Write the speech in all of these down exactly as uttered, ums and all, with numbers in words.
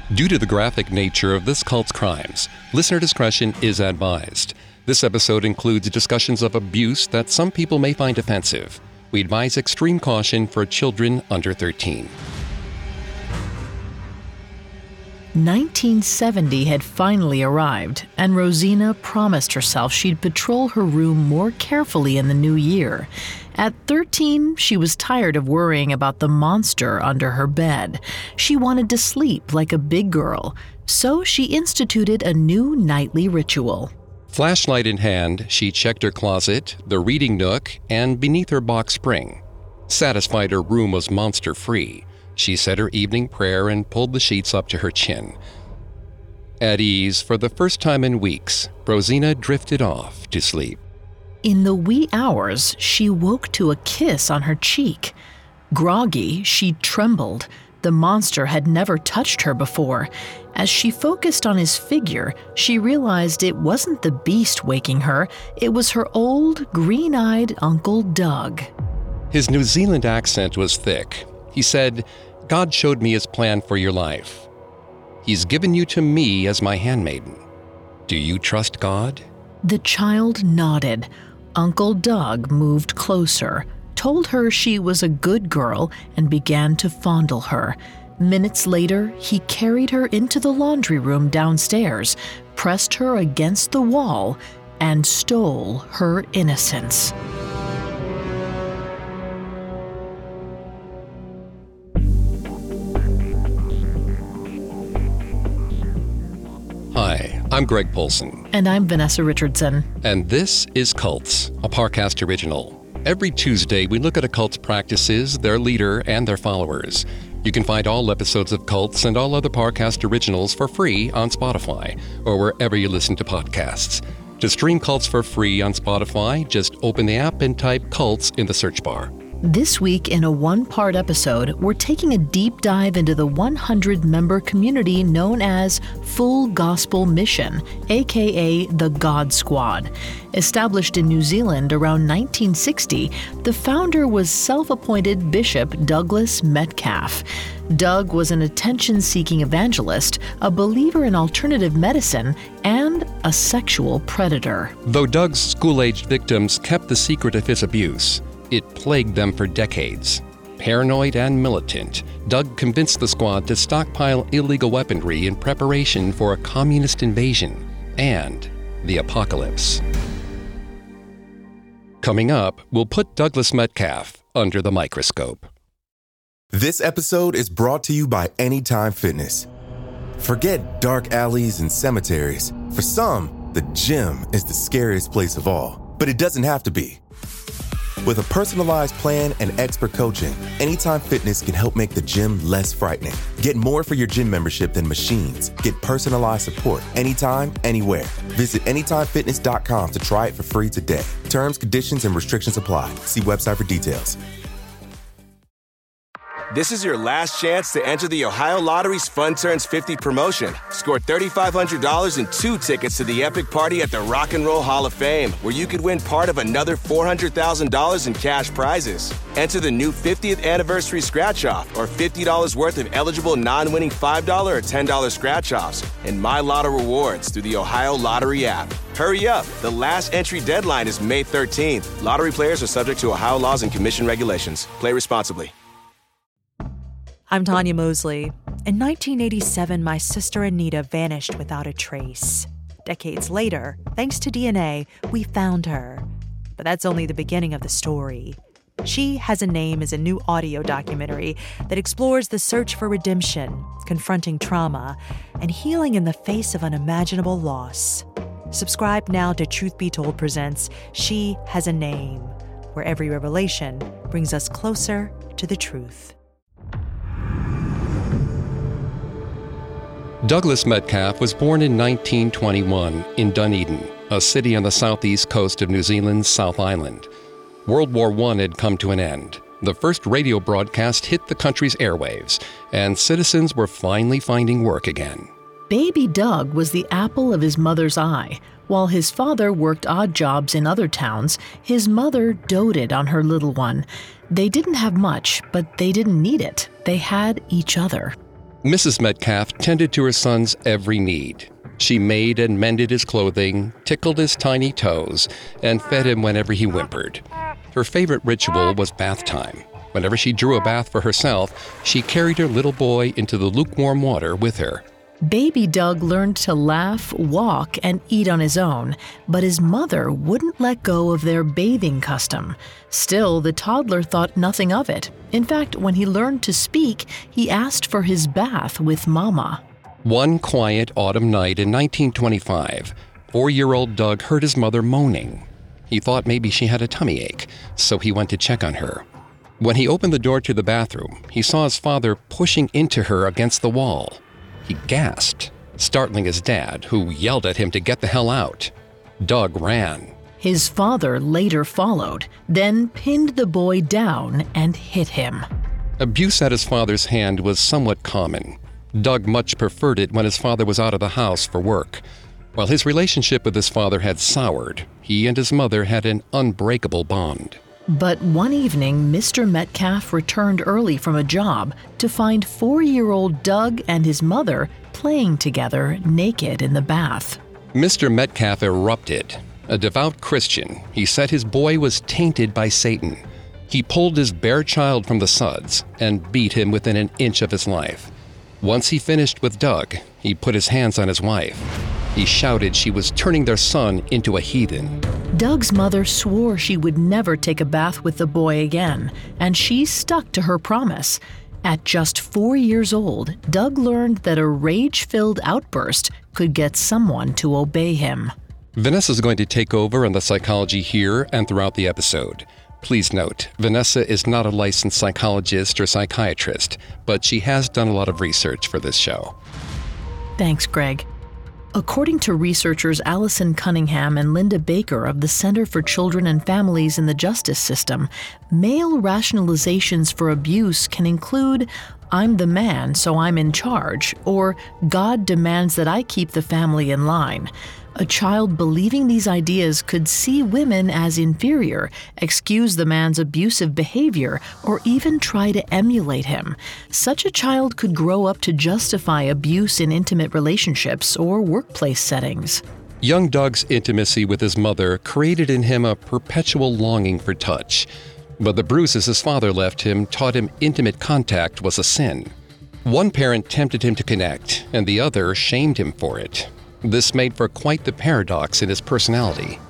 Due to the graphic nature of this cult's crimes, listener discretion is advised. This episode includes discussions of abuse that some people may find offensive. We advise extreme caution for children under thirteen. nineteen seventy had finally arrived, and Rosina promised herself she'd patrol her room more carefully in the new year. At thirteen, she was tired of worrying about the monster under her bed. She wanted to sleep like a big girl, so she instituted a new nightly ritual. Flashlight in hand, she checked her closet, the reading nook, and beneath her box spring. Satisfied her room was monster-free, she said her evening prayer and pulled the sheets up to her chin. At ease, for the first time in weeks, Rosina drifted off to sleep. In the wee hours, she woke to a kiss on her cheek. Groggy, she trembled. The monster had never touched her before. As she focused on his figure, she realized it wasn't the beast waking her, it was her old, green-eyed Uncle Doug. His New Zealand accent was thick. He said, "God showed me his plan for your life. He's given you to me as my handmaiden. Do you trust God?" The child nodded. Uncle Doug moved closer, told her she was a good girl, and began to fondle her. Minutes later, he carried her into the laundry room downstairs, pressed her against the wall, and stole her innocence. Hi, I'm Greg Polson. And I'm Vanessa Richardson. And this is Cults, a Parcast original. Every Tuesday, we look at a cult's practices, their leader, and their followers. You can find all episodes of Cults and all other Parcast originals for free on Spotify or wherever you listen to podcasts. To stream Cults for free on Spotify, just open the app and type Cults in the search bar. This week, in a one-part episode, we're taking a deep dive into the one hundred member community known as Full Gospel Mission, aka the God Squad. Established in New Zealand around nineteen sixty, the founder was self-appointed Bishop Douglas Metcalfe. Doug was an attention-seeking evangelist, a believer in alternative medicine, and a sexual predator. Though Doug's school-aged victims kept the secret of his abuse, it plagued them for decades. Paranoid and militant, Doug convinced the squad to stockpile illegal weaponry in preparation for a communist invasion and the apocalypse. Coming up, we'll put Douglas Metcalfe under the microscope. This episode is brought to you by Anytime Fitness. Forget dark alleys and cemeteries. For some, the gym is the scariest place of all, but it doesn't have to be. With a personalized plan and expert coaching, Anytime Fitness can help make the gym less frightening. Get more for your gym membership than machines. Get personalized support anytime, anywhere. Visit anytime fitness dot com to try it for free today. Terms, conditions, and restrictions apply. See website for details. This is your last chance to enter the Ohio Lottery's Fun Turns fifty promotion. Score three thousand five hundred dollars and two tickets to the epic party at the Rock and Roll Hall of Fame, where you could win part of another four hundred thousand dollars in cash prizes. Enter the new fiftieth anniversary scratch-off or fifty dollars worth of eligible non-winning five dollars or ten dollars scratch-offs and My Lotto rewards through the Ohio Lottery app. Hurry up. The last entry deadline is May thirteenth. Lottery players are subject to Ohio laws and commission regulations. Play responsibly. I'm Tanya Mosley. In nineteen eighty-seven, my sister Anita vanished without a trace. Decades later, thanks to D N A, we found her. But that's only the beginning of the story. She Has a Name is a new audio documentary that explores the search for redemption, confronting trauma, and healing in the face of unimaginable loss. Subscribe now to Truth Be Told presents She Has a Name, where every revelation brings us closer to the truth. Douglas Metcalfe was born in nineteen twenty-one in Dunedin, a city on the southeast coast of New Zealand's South Island. World War One had come to an end. The first radio broadcast hit the country's airwaves, and citizens were finally finding work again. Baby Doug was the apple of his mother's eye. While his father worked odd jobs in other towns, his mother doted on her little one. They didn't have much, but they didn't need it. They had each other. Missus Metcalf tended to her son's every need. She made and mended his clothing, tickled his tiny toes, and fed him whenever he whimpered. Her favorite ritual was bath time. Whenever she drew a bath for herself, she carried her little boy into the lukewarm water with her. Baby Doug learned to laugh, walk, and eat on his own, but his mother wouldn't let go of their bathing custom. Still, the toddler thought nothing of it. In fact, when he learned to speak, he asked for his bath with Mama. One quiet autumn night in nineteen twenty-five, four-year-old Doug heard his mother moaning. He thought maybe she had a tummy ache, so he went to check on her. When he opened the door to the bathroom, he saw his father pushing into her against the wall. He gasped, startling his dad, who yelled at him to get the hell out. Doug ran. His father later followed, then pinned the boy down and hit him. Abuse at his father's hand was somewhat common. Doug much preferred it when his father was out of the house for work. While his relationship with his father had soured, he and his mother had an unbreakable bond. But one evening, Mister Metcalf returned early from a job to find four-year-old Doug and his mother playing together naked in the bath. Mister Metcalf erupted. A devout Christian, he said his boy was tainted by Satan. He pulled his bare child from the suds and beat him within an inch of his life. Once he finished with Doug, he put his hands on his wife. He shouted she was turning their son into a heathen. Doug's mother swore she would never take a bath with the boy again, and she stuck to her promise. At just four years old, Doug learned that a rage-filled outburst could get someone to obey him. Vanessa's going to take over on the psychology here and throughout the episode. Please note, Vanessa is not a licensed psychologist or psychiatrist, but she has done a lot of research for this show. Thanks, Greg. According to researchers Allison Cunningham and Linda Baker of the Center for Children and Families in the Justice System, male rationalizations for abuse can include, "I'm the man, so I'm in charge," or "God demands that I keep the family in line." A child believing these ideas could see women as inferior, excuse the man's abusive behavior, or even try to emulate him. Such a child could grow up to justify abuse in intimate relationships or workplace settings. Young Doug's intimacy with his mother created in him a perpetual longing for touch. But the bruises his father left him taught him intimate contact was a sin. One parent tempted him to connect, and the other shamed him for it. This made for quite the paradox in his personality.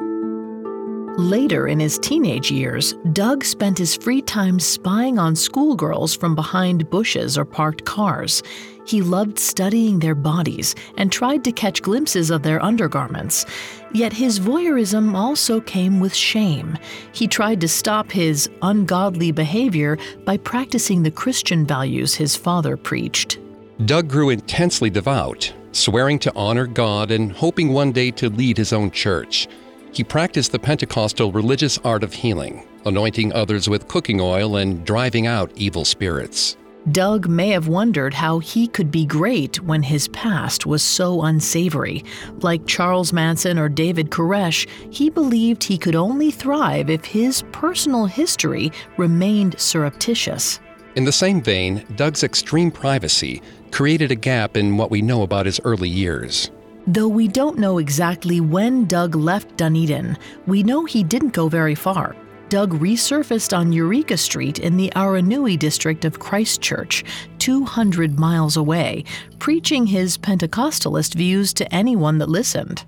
Later in his teenage years, Doug spent his free time spying on schoolgirls from behind bushes or parked cars. He loved studying their bodies and tried to catch glimpses of their undergarments. Yet his voyeurism also came with shame. He tried to stop his ungodly behavior by practicing the Christian values his father preached. Doug grew intensely devout, swearing to honor God and hoping one day to lead his own church. He practiced the Pentecostal religious art of healing, anointing others with cooking oil and driving out evil spirits. Doug may have wondered how he could be great when his past was so unsavory. Like Charles Manson or David Koresh, he believed he could only thrive if his personal history remained surreptitious. In the same vein, Doug's extreme privacy created a gap in what we know about his early years. Though we don't know exactly when Doug left Dunedin, we know he didn't go very far. Doug resurfaced on Eureka Street in the Aranui district of Christchurch, two hundred miles away, preaching his Pentecostalist views to anyone that listened.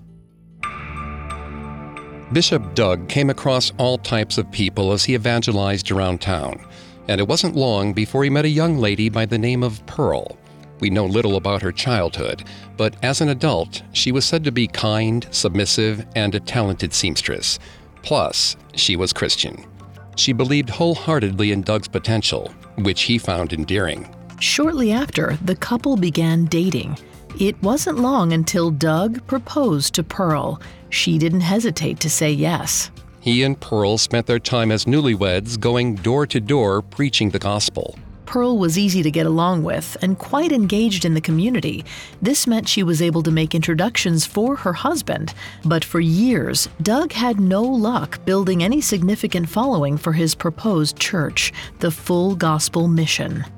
Bishop Doug came across all types of people as he evangelized around town, and it wasn't long before he met a young lady by the name of Pearl. We know little about her childhood, but as an adult, she was said to be kind, submissive, and a talented seamstress. Plus, she was Christian. She believed wholeheartedly in Doug's potential, which he found endearing. Shortly after, the couple began dating. It wasn't long until Doug proposed to Pearl. She didn't hesitate to say yes. He and Pearl spent their time as newlyweds going door to door preaching the gospel. Pearl was easy to get along with and quite engaged in the community. This meant she was able to make introductions for her husband. But for years, Doug had no luck building any significant following for his proposed church, the Full Gospel Mission.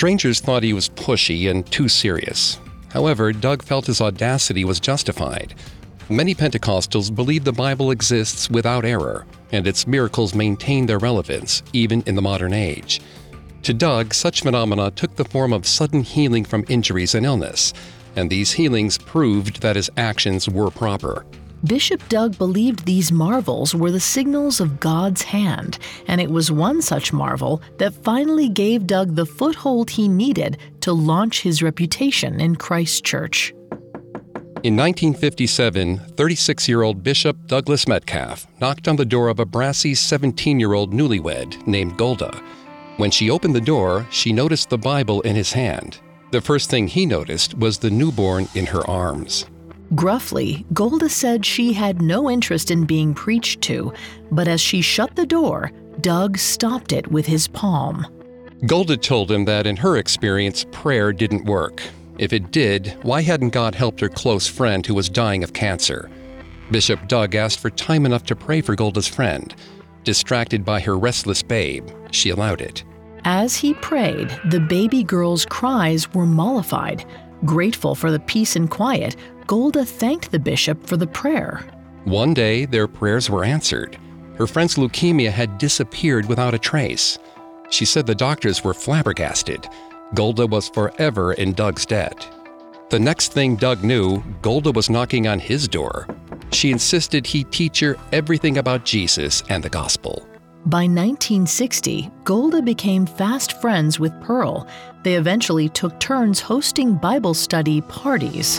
Strangers thought he was pushy and too serious. However, Doug felt his audacity was justified. Many Pentecostals believe the Bible exists without error, and its miracles maintain their relevance, even in the modern age. To Doug, such phenomena took the form of sudden healing from injuries and illness, and these healings proved that his actions were proper. Bishop Doug believed these marvels were the signals of God's hand, and it was one such marvel that finally gave Doug the foothold he needed to launch his reputation in Christ Church. In nineteen fifty-seven, thirty-six-year-old Bishop Douglas Metcalf knocked on the door of a brassy seventeen-year-old newlywed named Golda. When she opened the door, she noticed the Bible in his hand. The first thing he noticed was the newborn in her arms. Gruffly, Golda said she had no interest in being preached to, but as she shut the door, Doug stopped it with his palm. Golda told him that in her experience, prayer didn't work. If it did, why hadn't God helped her close friend who was dying of cancer? Bishop Doug asked for time enough to pray for Golda's friend. Distracted by her restless babe, she allowed it. As he prayed, the baby girl's cries were mollified. Grateful for the peace and quiet, Golda thanked the bishop for the prayer. One day, their prayers were answered. Her friend's leukemia had disappeared without a trace. She said the doctors were flabbergasted. Golda was forever in Doug's debt. The next thing Doug knew, Golda was knocking on his door. She insisted he teach her everything about Jesus and the gospel. By nineteen sixty, Golda became fast friends with Pearl. They eventually took turns hosting Bible study parties.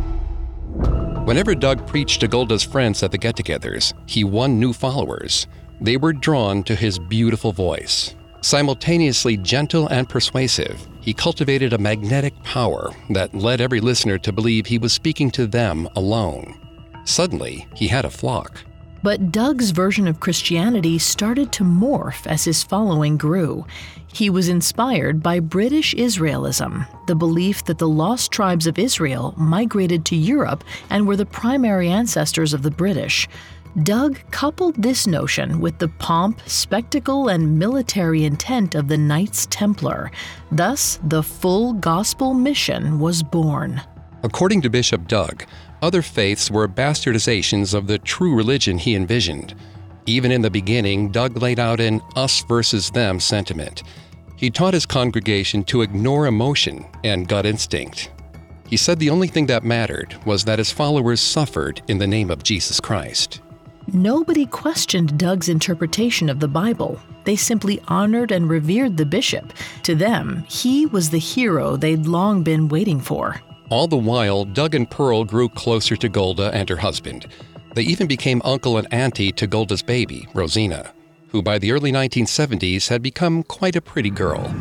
Whenever Doug preached to Golda's friends at the get-togethers, he won new followers. They were drawn to his beautiful voice. Simultaneously gentle and persuasive, he cultivated a magnetic power that led every listener to believe he was speaking to them alone. Suddenly, he had a flock. But Doug's version of Christianity started to morph as his following grew. He was inspired by British Israelism, the belief that the lost tribes of Israel migrated to Europe and were the primary ancestors of the British. Doug coupled this notion with the pomp, spectacle, and military intent of the Knights Templar. Thus, the full gospel mission was born. According to Bishop Doug, other faiths were bastardizations of the true religion he envisioned. Even in the beginning, Doug laid out an us versus them sentiment. He taught his congregation to ignore emotion and gut instinct. He said the only thing that mattered was that his followers suffered in the name of Jesus Christ. Nobody questioned Doug's interpretation of the Bible. They simply honored and revered the bishop. To them, he was the hero they'd long been waiting for. All the while, Doug and Pearl grew closer to Golda and her husband. They even became uncle and auntie to Golda's baby, Rosina, who by the early nineteen seventies had become quite a pretty girl.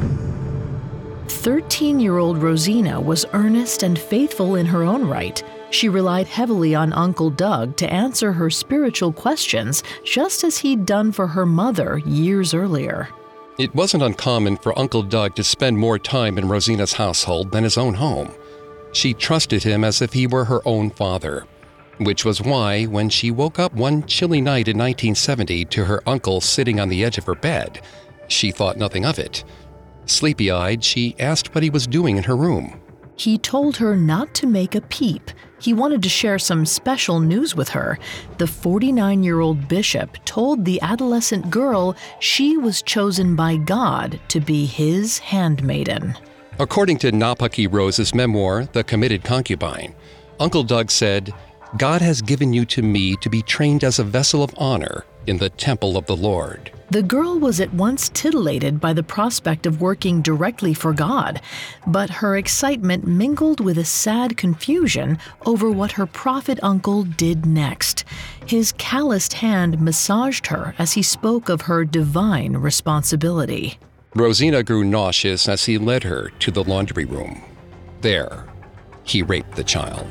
thirteen-year-old Rosina was earnest and faithful in her own right. She relied heavily on Uncle Doug to answer her spiritual questions, just as he'd done for her mother years earlier. It wasn't uncommon for Uncle Doug to spend more time in Rosina's household than his own home. She trusted him as if he were her own father, which was why, when she woke up one chilly night in nineteen seventy to her uncle sitting on the edge of her bed, she thought nothing of it. Sleepy-eyed, she asked what he was doing in her room. He told her not to make a peep. He wanted to share some special news with her. The forty-nine-year-old bishop told the adolescent girl she was chosen by God to be his handmaiden. According to Napaki Rose's memoir, The Committed Concubine, Uncle Doug said, "God has given you to me to be trained as a vessel of honor in the temple of the Lord." The girl was at once titillated by the prospect of working directly for God, but her excitement mingled with a sad confusion over what her prophet uncle did next. His calloused hand massaged her as he spoke of her divine responsibility. Rosina grew nauseous as he led her to the laundry room. There, he raped the child.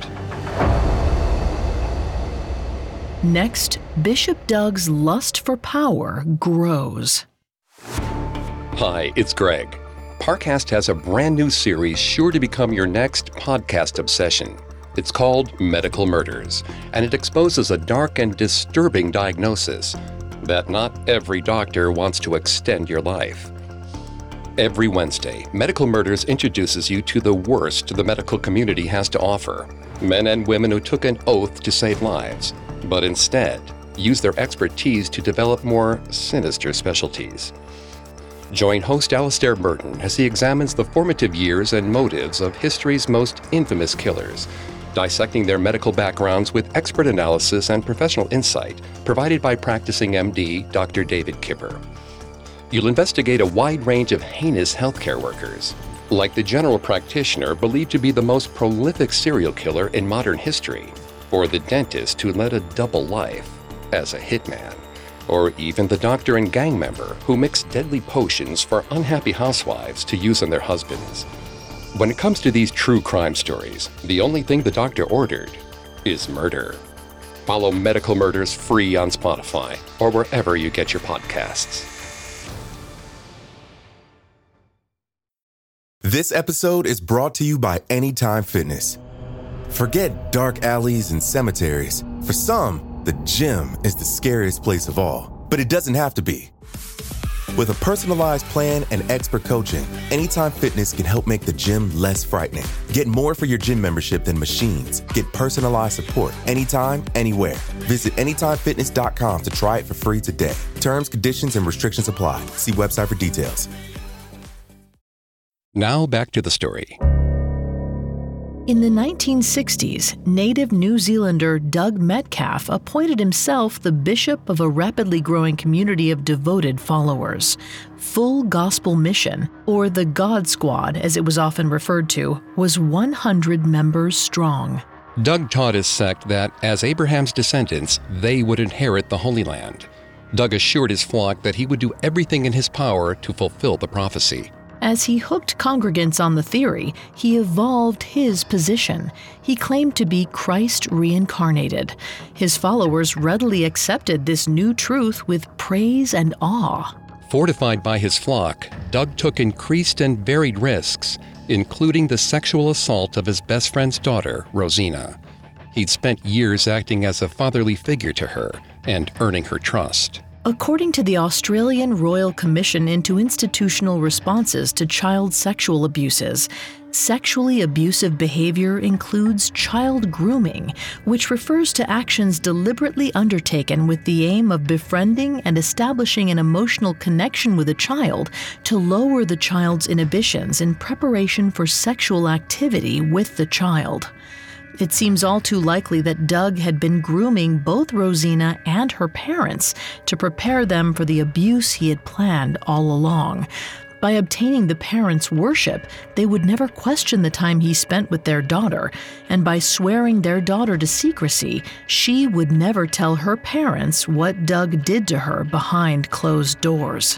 Next, Bishop Doug's lust for power grows. Hi, it's Greg. Parcast has a brand new series sure to become your next podcast obsession. It's called Medical Murders, and it exposes a dark and disturbing diagnosis that not every doctor wants to extend your life. Every Wednesday, Medical Murders introduces you to the worst the medical community has to offer. Men and women who took an oath to save lives, but instead used their expertise to develop more sinister specialties. Join host Alastair Burton as he examines the formative years and motives of history's most infamous killers, dissecting their medical backgrounds with expert analysis and professional insight provided by practicing M D Doctor David Kipper. You'll investigate a wide range of heinous healthcare workers, like the general practitioner believed to be the most prolific serial killer in modern history, or the dentist who led a double life as a hitman, or even the doctor and gang member who mixed deadly potions for unhappy housewives to use on their husbands. When it comes to these true crime stories, the only thing the doctor ordered is murder. Follow Medical Murders free on Spotify or wherever you get your podcasts. This episode is brought to you by Anytime Fitness. Forget dark alleys and cemeteries. For some, the gym is the scariest place of all, but it doesn't have to be. With a personalized plan and expert coaching, Anytime Fitness can help make the gym less frightening. Get more for your gym membership than machines. Get personalized support anytime, anywhere. Visit anytime fitness dot com to try it for free today. Terms, conditions, and restrictions apply. See website for details. Now back to the story. In the nineteen sixties, native New Zealander Doug Metcalf appointed himself the bishop of a rapidly growing community of devoted followers. Full Gospel Mission, or the God Squad as it was often referred to, was one hundred members strong. Doug taught his sect that, as Abraham's descendants, they would inherit the Holy Land. Doug assured his flock that he would do everything in his power to fulfill the prophecy. As he hooked congregants on the theory, he evolved his position. He claimed to be Christ reincarnated. His followers readily accepted this new truth with praise and awe. Fortified by his flock, Doug took increased and varied risks, including the sexual assault of his best friend's daughter, Rosina. He'd spent years acting as a fatherly figure to her and earning her trust. According to the Australian Royal Commission into Institutional Responses to Child Sexual Abuses, sexually abusive behavior includes child grooming, which refers to actions deliberately undertaken with the aim of befriending and establishing an emotional connection with a child to lower the child's inhibitions in preparation for sexual activity with the child. It seems all too likely that Doug had been grooming both Rosina and her parents to prepare them for the abuse he had planned all along. By obtaining the parents' worship, they would never question the time he spent with their daughter, and by swearing their daughter to secrecy, she would never tell her parents what Doug did to her behind closed doors.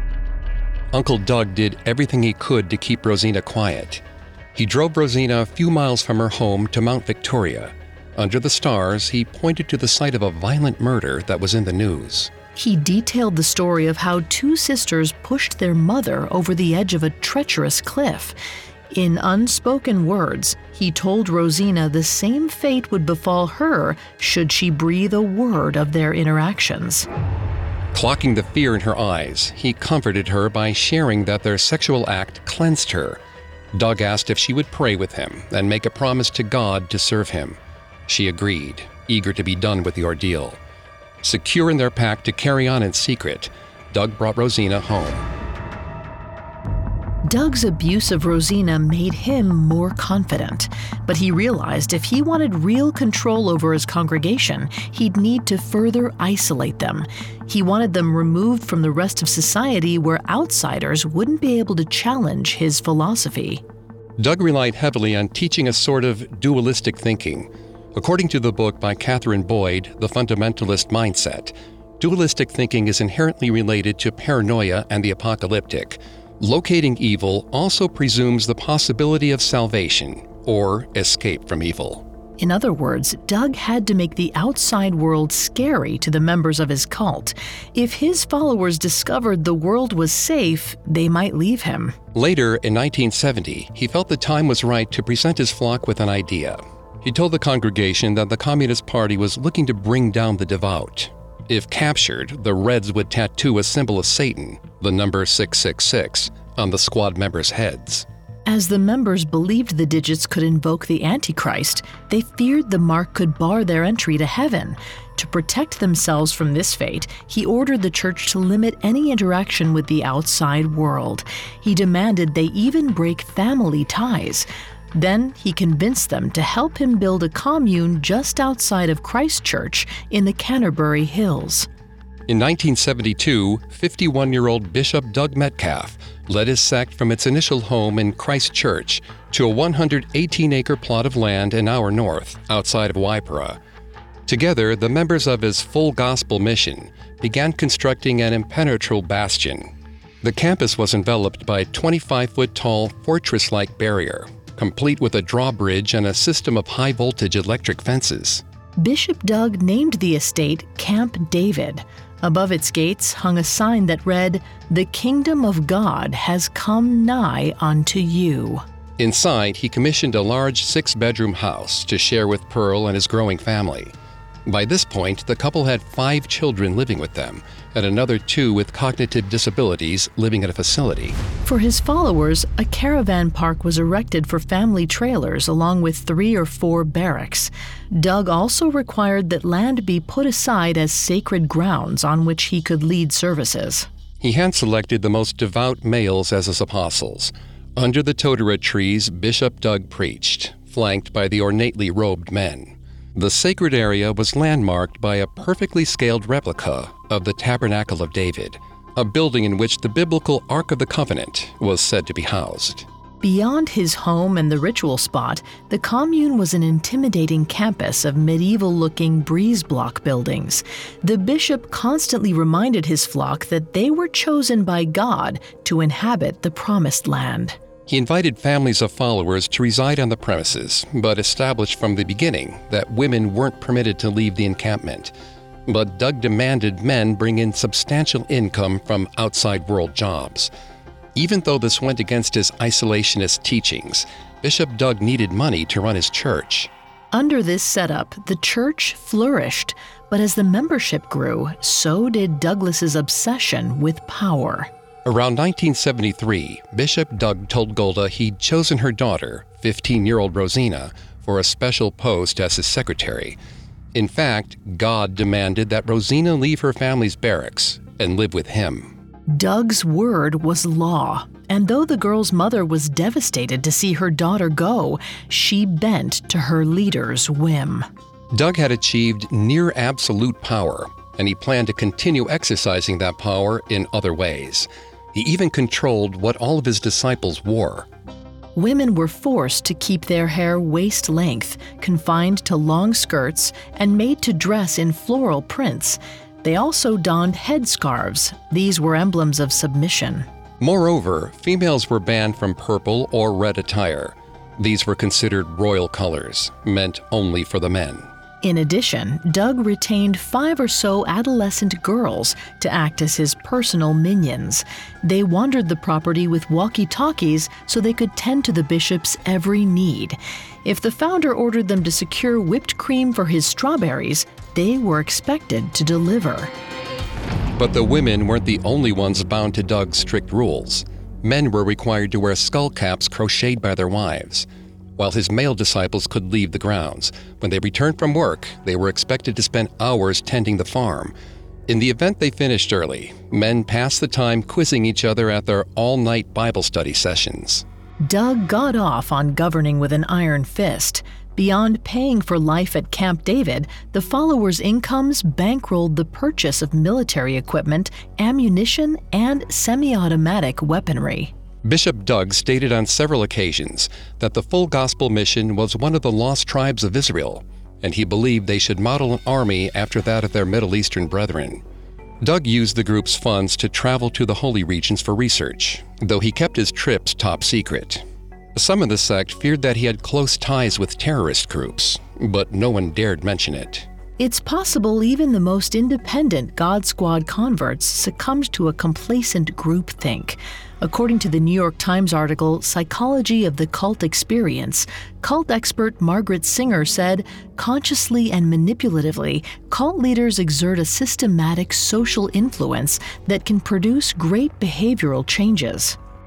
Uncle Doug did everything he could to keep Rosina quiet. He drove Rosina a few miles from her home to Mount Victoria. Under the stars, he pointed to the site of a violent murder that was in the news. He detailed the story of how two sisters pushed their mother over the edge of a treacherous cliff. In unspoken words, he told Rosina the same fate would befall her should she breathe a word of their interactions. Clocking the fear in her eyes, he comforted her by sharing that their sexual act cleansed her. Doug asked if she would pray with him and make a promise to God to serve him. She agreed, eager to be done with the ordeal. Secure in their pact to carry on in secret, Doug brought Rosina home. Doug's abuse of Rosina made him more confident, but he realized if he wanted real control over his congregation, he'd need to further isolate them. He wanted them removed from the rest of society where outsiders wouldn't be able to challenge his philosophy. Doug relied heavily on teaching a sort of dualistic thinking. According to the book by Catherine Boyd, The Fundamentalist Mindset, dualistic thinking is inherently related to paranoia and the apocalyptic. Locating evil also presumes the possibility of salvation or escape from evil. In other words, Doug had to make the outside world scary to the members of his cult. If his followers discovered the world was safe, they might leave him. Later, in nineteen seventy, he felt the time was right to present his flock with an idea. He told the congregation that the Communist Party was looking to bring down the devout. If captured, the Reds would tattoo a symbol of Satan, the number six six six, on the squad members' heads. As the members believed the digits could invoke the Antichrist, they feared the mark could bar their entry to heaven. To protect themselves from this fate, he ordered the church to limit any interaction with the outside world. He demanded they even break family ties. Then he convinced them to help him build a commune just outside of Christchurch in the Canterbury Hills. In nineteen seventy-two, fifty-one-year-old Bishop Doug Metcalf led his sect from its initial home in Christchurch to a one hundred eighteen acre plot of land an hour north, outside of Waipara. Together, the members of his Full Gospel mission began constructing an impenetrable bastion. The campus was enveloped by a twenty-five foot tall, fortress-like barrier, complete with a drawbridge and a system of high-voltage electric fences. Bishop Doug named the estate Camp David. Above its gates hung a sign that read, "The kingdom of God has come nigh unto you." Inside, he commissioned a large six-bedroom house to share with Pearl and his growing family. By this point, the couple had five children living with them, and another two with cognitive disabilities living at a facility. For his followers, a caravan park was erected for family trailers along with three or four barracks. Doug also required that land be put aside as sacred grounds on which he could lead services. He hand-selected the most devout males as his apostles. Under the totara trees, Bishop Doug preached, flanked by the ornately robed men. The sacred area was landmarked by a perfectly scaled replica of the Tabernacle of David, a building in which the biblical Ark of the Covenant was said to be housed. Beyond his home and the ritual spot, the commune was an intimidating campus of medieval-looking breeze block buildings. The bishop constantly reminded his flock that they were chosen by God to inhabit the Promised Land. He invited families of followers to reside on the premises, but established from the beginning that women weren't permitted to leave the encampment. But Doug demanded men bring in substantial income from outside world jobs. Even though this went against his isolationist teachings, Bishop Doug needed money to run his church. Under this setup, the church flourished, but as the membership grew, so did Douglas's obsession with power. Around nineteen seventy-three, Bishop Doug told Golda he'd chosen her daughter, fifteen-year-old Rosina, for a special post as his secretary. In fact, God demanded that Rosina leave her family's barracks and live with him. Doug's word was law, and though the girl's mother was devastated to see her daughter go, she bent to her leader's whim. Doug had achieved near absolute power, and he planned to continue exercising that power in other ways. He even controlled what all of his disciples wore. Women were forced to keep their hair waist-length, confined to long skirts, and made to dress in floral prints. They also donned headscarves. These were emblems of submission. Moreover, females were banned from purple or red attire. These were considered royal colors, meant only for the men. In addition, Doug retained five or so adolescent girls to act as his personal minions. They wandered the property with walkie-talkies so they could tend to the bishop's every need. If the founder ordered them to secure whipped cream for his strawberries, they were expected to deliver. But the women weren't the only ones bound to Doug's strict rules. Men were required to wear skull caps crocheted by their wives. While his male disciples could leave the grounds, when they returned from work, they were expected to spend hours tending the farm. In the event they finished early, men passed the time quizzing each other at their all-night Bible study sessions. Doug got off on governing with an iron fist. Beyond paying for life at Camp David, the followers' incomes bankrolled the purchase of military equipment, ammunition, and semi-automatic weaponry. Bishop Doug stated on several occasions that the Full Gospel mission was one of the lost tribes of Israel, and he believed they should model an army after that of their Middle Eastern brethren. Doug used the group's funds to travel to the holy regions for research, though he kept his trips top secret. Some in the sect feared that he had close ties with terrorist groups, but no one dared mention it. It's possible even the most independent God Squad converts succumbed to a complacent groupthink. According to the New York Times article, Psychology of the Cult Experience, cult expert Margaret Singer said, consciously and manipulatively, cult leaders exert a systematic social influence that can produce great behavioral changes.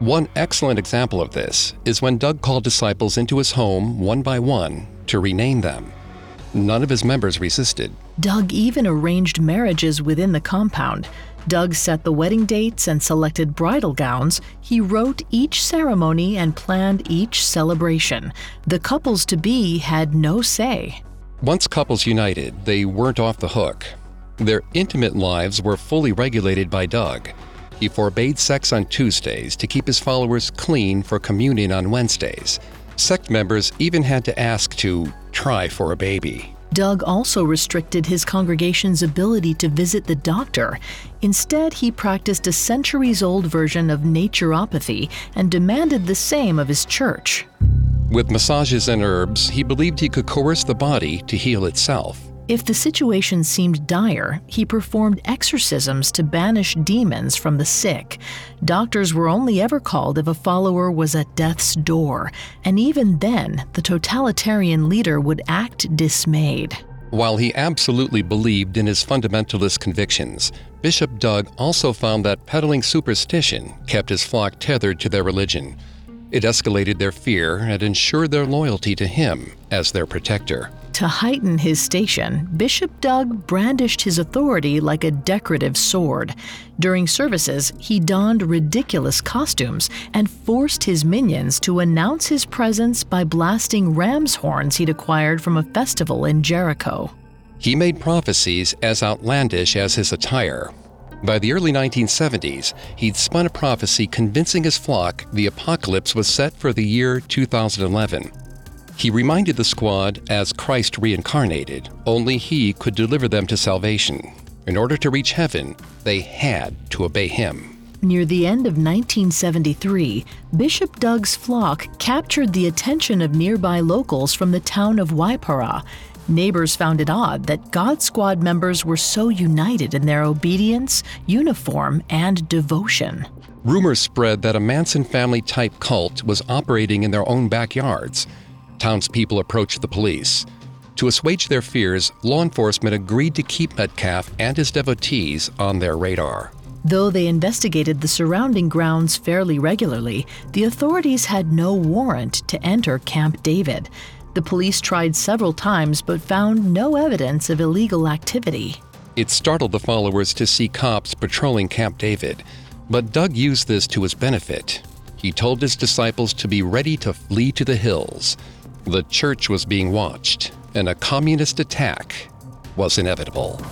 One excellent example of this is when Doug called disciples into his home one by one to rename them. None of his members resisted. Doug even arranged marriages within the compound. Doug set the wedding dates and selected bridal gowns. He wrote each ceremony and planned each celebration. The couples-to-be had no say. Once couples united, they weren't off the hook. Their intimate lives were fully regulated by Doug. He forbade sex on Tuesdays to keep his followers clean for communion on Wednesdays. Sect members even had to ask to try for a baby. Doug also restricted his congregation's ability to visit the doctor. Instead, he practiced a centuries-old version of naturopathy and demanded the same of his church. With massages and herbs, he believed he could coerce the body to heal itself. If the situation seemed dire, he performed exorcisms to banish demons from the sick. Doctors were only ever called if a follower was at death's door, and even then, the totalitarian leader would act dismayed. While he absolutely believed in his fundamentalist convictions, Bishop Doug also found that peddling superstition kept his flock tethered to their religion. It escalated their fear and ensured their loyalty to him as their protector. To heighten his station, Bishop Doug brandished his authority like a decorative sword. During services, he donned ridiculous costumes and forced his minions to announce his presence by blasting ram's horns he'd acquired from a festival in Jericho. He made prophecies as outlandish as his attire. By the early nineteen seventies, he'd spun a prophecy convincing his flock the apocalypse was set for the year two thousand eleven. He reminded the squad, as Christ reincarnated, only he could deliver them to salvation. In order to reach heaven, they had to obey him. Near the end of nineteen seventy-three, Bishop Doug's flock captured the attention of nearby locals from the town of Waipara. Neighbors found it odd that God Squad members were so united in their obedience, uniform, and devotion. Rumors spread that a Manson family-type cult was operating in their own backyards. Townspeople approached the police. To assuage their fears, law enforcement agreed to keep Metcalf and his devotees on their radar. Though they investigated the surrounding grounds fairly regularly, the authorities had no warrant to enter Camp David. The police tried several times but found no evidence of illegal activity. It startled the followers to see cops patrolling Camp David, but Doug used this to his benefit. He told his disciples to be ready to flee to the hills. The church was being watched, and a communist attack was inevitable.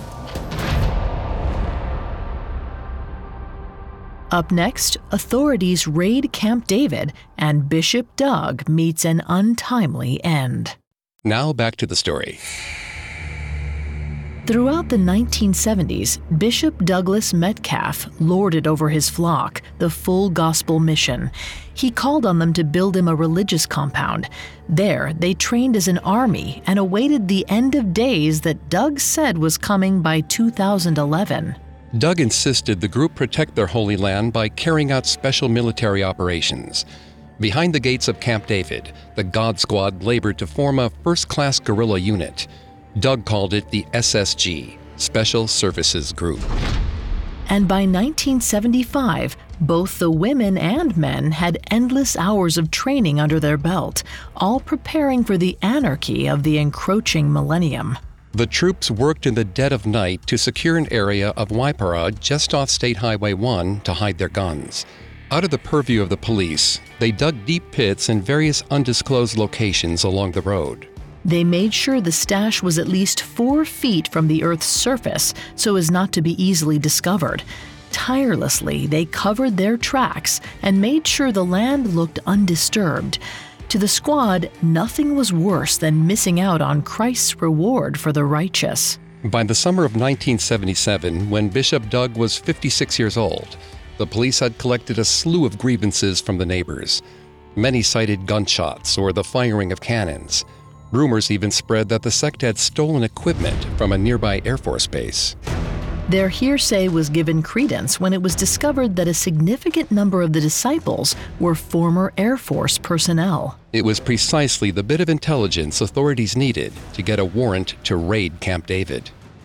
Up next, authorities raid Camp David, and Bishop Doug meets an untimely end. Now back to the story. Throughout the nineteen seventies, Bishop Douglas Metcalf lorded over his flock, the Full Gospel Mission. He called on them to build him a religious compound. There, they trained as an army and awaited the end of days that Doug said was coming by two thousand eleven. Doug insisted the group protect their Holy Land by carrying out special military operations. Behind the gates of Camp David, the God Squad labored to form a first-class guerrilla unit. Doug called it the S S G, Special Services Group. And by nineteen seventy-five, both the women and men had endless hours of training under their belt, all preparing for the anarchy of the encroaching millennium. The troops worked in the dead of night to secure an area of Waipara just off State Highway one to hide their guns. Out of the purview of the police, they dug deep pits in various undisclosed locations along the road. They made sure the stash was at least four feet from the Earth's surface so as not to be easily discovered. Tirelessly, they covered their tracks and made sure the land looked undisturbed. To the squad, nothing was worse than missing out on Christ's reward for the righteous. By the summer of nineteen seventy-seven, when Bishop Doug was fifty-six years old, the police had collected a slew of grievances from the neighbors. Many cited gunshots or the firing of cannons. Rumors even spread that the sect had stolen equipment from a nearby Air Force base. Their hearsay was given credence when it was discovered that a significant number of the disciples were former Air Force personnel. It was precisely the bit of intelligence authorities needed to get a warrant to raid Camp David.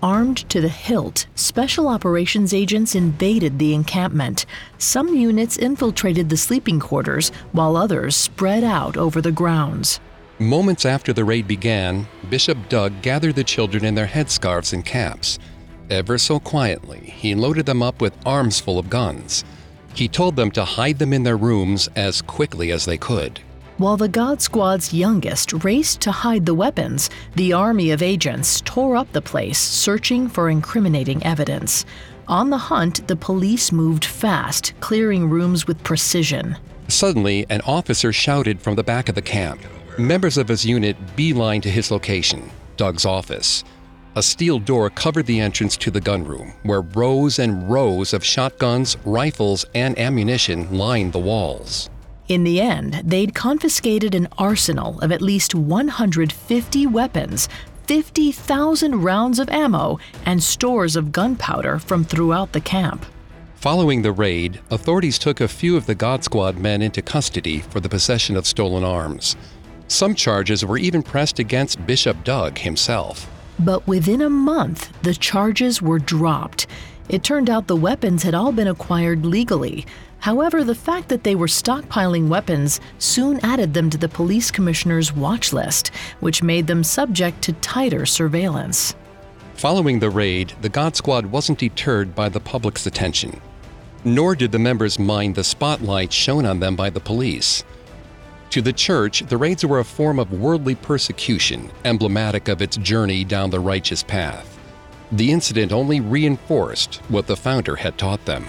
Armed to the hilt, special operations agents invaded the encampment. Some units infiltrated the sleeping quarters, while others spread out over the grounds. Moments after the raid began, Bishop Doug gathered the children in their headscarves and caps. Ever so quietly, he loaded them up with arms full of guns. He told them to hide them in their rooms as quickly as they could. While the God Squad's youngest raced to hide the weapons, the army of agents tore up the place, searching for incriminating evidence. On the hunt, the police moved fast, clearing rooms with precision. Suddenly, an officer shouted from the back of the camp. Members of his unit beelined to his location, Doug's office. A steel door covered the entrance to the gunroom, where rows and rows of shotguns, rifles, and ammunition lined the walls. In the end, they'd confiscated an arsenal of at least one hundred fifty weapons, fifty thousand rounds of ammo, and stores of gunpowder from throughout the camp. Following the raid, authorities took a few of the God Squad men into custody for the possession of stolen arms. Some charges were even pressed against Bishop Doug himself. But within a month, the charges were dropped. It turned out the weapons had all been acquired legally. However, the fact that they were stockpiling weapons soon added them to the police commissioner's watch list, which made them subject to tighter surveillance. Following the raid, the God Squad wasn't deterred by the public's attention. Nor did the members mind the spotlight shown on them by the police. To the church, the raids were a form of worldly persecution, emblematic of its journey down the righteous path. The incident only reinforced what the founder had taught them.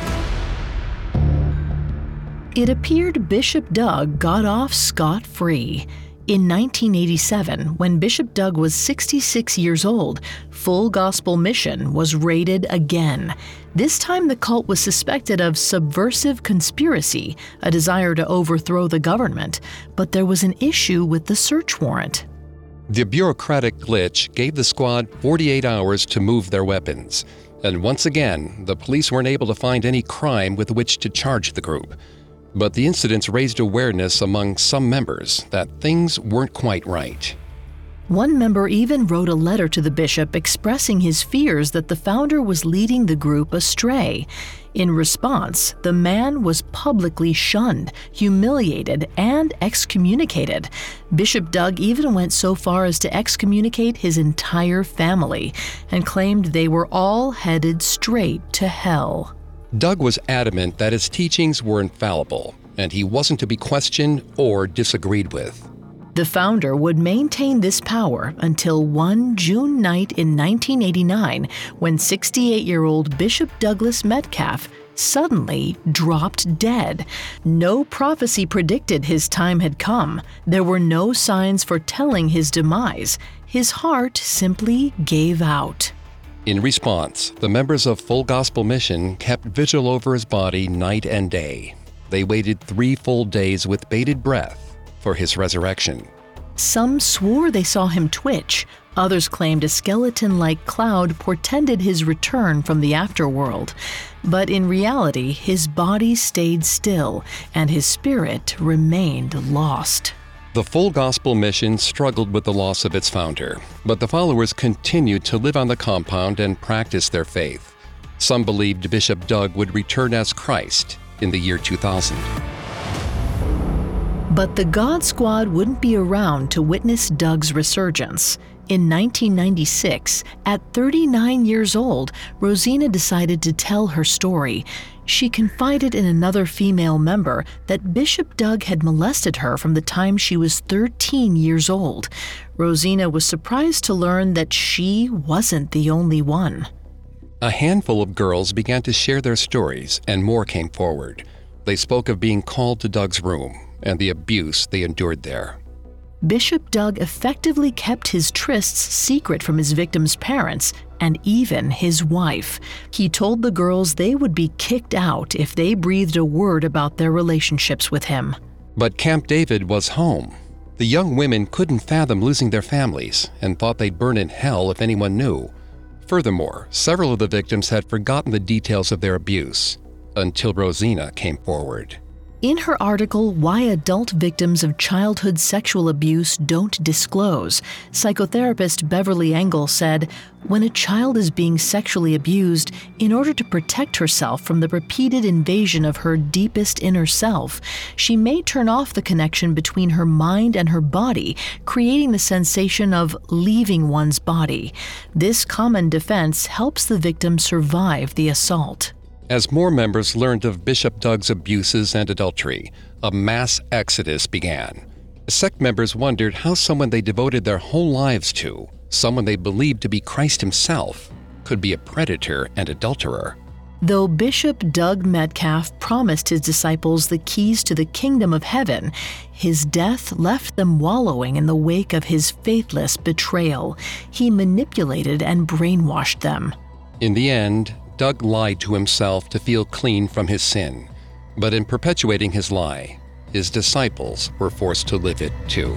It appeared Bishop Doug got off scot-free. In nineteen eighty-seven, when Bishop Doug was sixty-six years old, Full Gospel Mission was raided again. This time the cult was suspected of subversive conspiracy, a desire to overthrow the government, but there was an issue with the search warrant. The bureaucratic glitch gave the squad forty-eight hours to move their weapons, and once again, the police weren't able to find any crime with which to charge the group. But the incidents raised awareness among some members that things weren't quite right. One member even wrote a letter to the bishop expressing his fears that the founder was leading the group astray. In response, the man was publicly shunned, humiliated, and excommunicated. Bishop Doug even went so far as to excommunicate his entire family and claimed they were all headed straight to hell. Doug was adamant that his teachings were infallible, and he wasn't to be questioned or disagreed with. The founder would maintain this power until one June night in nineteen eighty-nine, when sixty-eight-year-old Bishop Douglas Metcalf suddenly dropped dead. No prophecy predicted his time had come. There were no signs foretelling his demise. His heart simply gave out. In response, the members of Full Gospel Mission kept vigil over his body night and day. They waited three full days with bated breath for his resurrection. Some swore they saw him twitch. Others claimed a skeleton-like cloud portended his return from the afterworld. But in reality, his body stayed still, and his spirit remained lost. The Full Gospel Mission struggled with the loss of its founder, but the followers continued to live on the compound and practice their faith. Some believed Bishop Doug would return as Christ in the year two thousand. But the God Squad wouldn't be around to witness Doug's resurgence. In nineteen ninety-six, at thirty-nine years old, Rosina decided to tell her story. She confided in another female member that Bishop Doug had molested her from the time she was thirteen years old. Rosina was surprised to learn that she wasn't the only one. A handful of girls began to share their stories, and more came forward. They spoke of being called to Doug's room and the abuse they endured there. Bishop Doug effectively kept his trysts secret from his victims' parents and even his wife. He told the girls they would be kicked out if they breathed a word about their relationships with him. But Camp David was home. The young women couldn't fathom losing their families and thought they'd burn in hell if anyone knew. Furthermore, several of the victims had forgotten the details of their abuse until Rosina came forward. In her article, Why Adult Victims of Childhood Sexual Abuse Don't Disclose, psychotherapist Beverly Engel said, when a child is being sexually abused, in order to protect herself from the repeated invasion of her deepest inner self, she may turn off the connection between her mind and her body, creating the sensation of leaving one's body. This common defense helps the victim survive the assault. As more members learned of Bishop Doug's abuses and adultery, a mass exodus began. Sect members wondered how someone they devoted their whole lives to, someone they believed to be Christ himself, could be a predator and adulterer. Though Bishop Doug Metcalf promised his disciples the keys to the kingdom of heaven, his death left them wallowing in the wake of his faithless betrayal. He manipulated and brainwashed them. In the end, Doug lied to himself to feel clean from his sin. But in perpetuating his lie, his disciples were forced to live it too.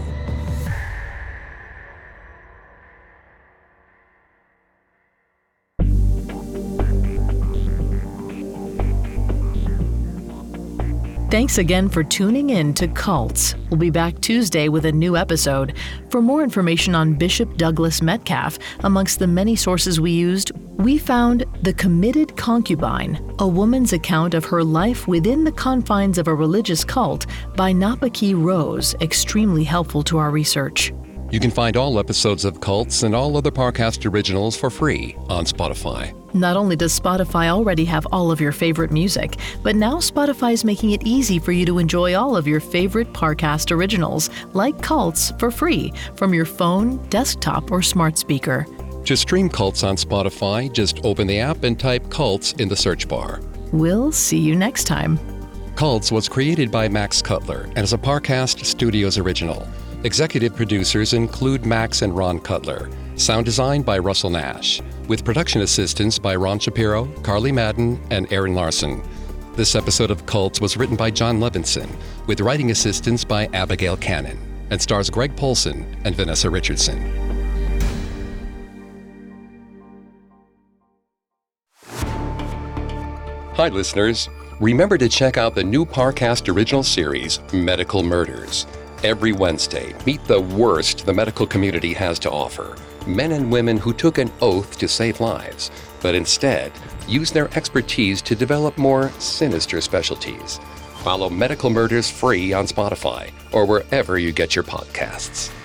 Thanks again for tuning in to Cults. We'll be back Tuesday with a new episode. For more information on Bishop Douglas Metcalf, amongst the many sources we used, we found The Committed Concubine, a woman's account of her life within the confines of a religious cult by Napaki Rose, extremely helpful to our research. You can find all episodes of Cults and all other Parcast originals for free on Spotify. Not only does Spotify already have all of your favorite music, but now Spotify is making it easy for you to enjoy all of your favorite Parcast originals, like Cults, for free from your phone, desktop, or smart speaker. To stream Cults on Spotify, just open the app and type Cults in the search bar. We'll see you next time. Cults was created by Max Cutler and is a Parcast Studios original. Executive producers include Max and Ron Cutler. Sound design by Russell Nash, with production assistance by Ron Shapiro, Carly Madden, and Aaron Larson. This episode of Cults was written by John Levinson, with writing assistance by Abigail Cannon, and stars Greg Polson and Vanessa Richardson. Hi, listeners. Remember to check out the new Parcast original series, Medical Murders. Every Wednesday, meet the worst the medical community has to offer. Men and women who took an oath to save lives, but instead used their expertise to develop more sinister specialties. Follow Medical Murders free on Spotify or wherever you get your podcasts.